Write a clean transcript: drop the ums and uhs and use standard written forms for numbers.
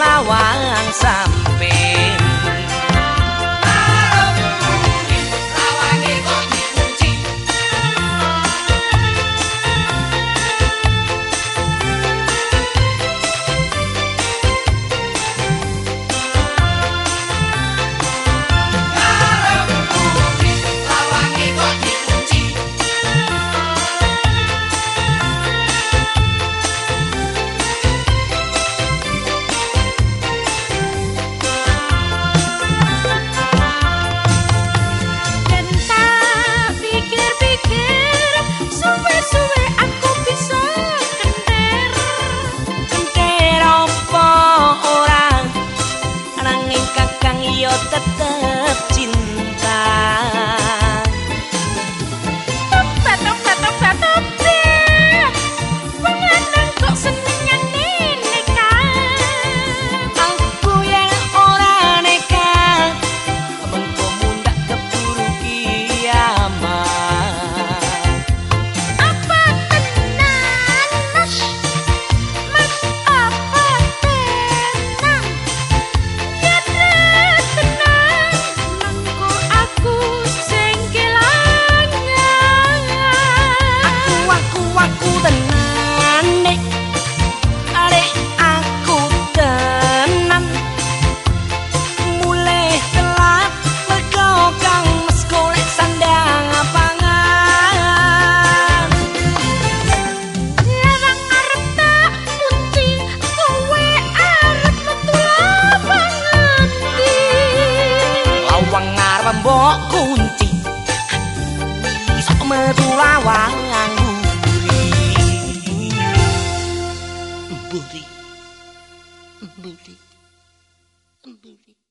lawang samping. Tetap cinta. Topet, topet, topet, topet. Pengantin kok senengnya nekat. Aku yang ora nekat, mengko mundak keburu kiamat. Apa tenan, Mas? Mas apa tenan? Ya aku tenan nek arek aku tenan mulai telat mergo kang mes golek sandang pangan larang arep tak kunci kowe arep metu lapangan ndi lawang arep mbok kunci iso metu lawang Booty.